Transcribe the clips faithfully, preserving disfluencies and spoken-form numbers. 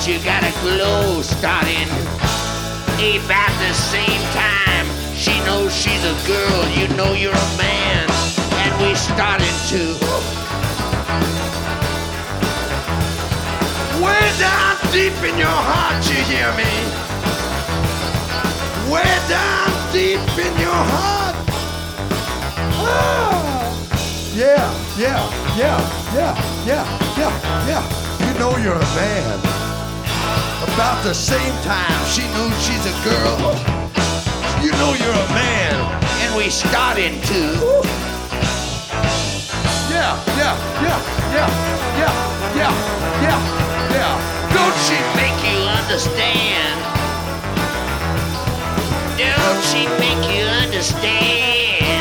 you got a glow starting about the same time. She knows she's a girl, you know you're a man, and we starting to way down deep in your heart, you hear me? Way down deep in your heart. Ah. Yeah, yeah, yeah, yeah, yeah, yeah, yeah. You know you're a man. About the same time, she knows she's a girl. You know you're a man, and we starting to. Yeah, yeah, yeah, yeah, yeah, yeah, yeah, yeah. Don't she make you understand? Don't she make you understand?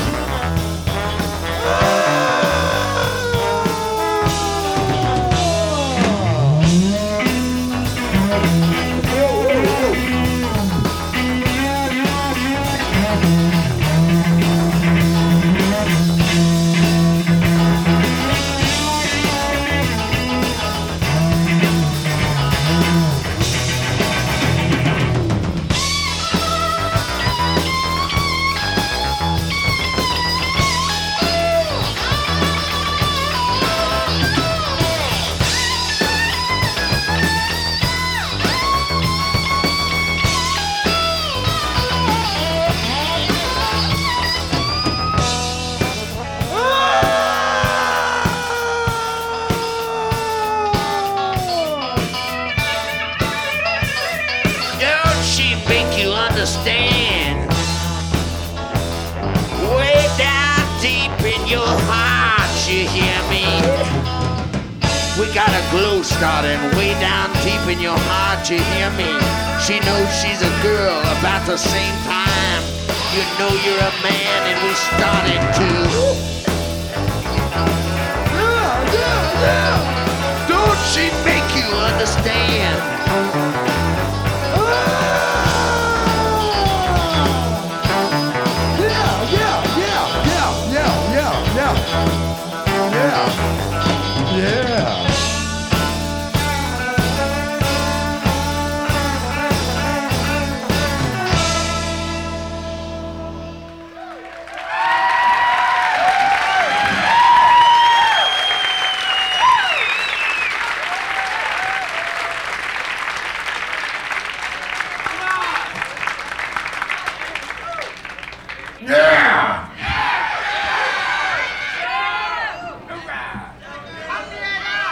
Understand? Way down deep in your heart, you hear me? We got a glow starting way down deep in your heart, you hear me? She knows she's a girl about the same time. You know you're a man and we starting to. Yeah, yeah, yeah. Don't she make you understand? Yeah. Yeah!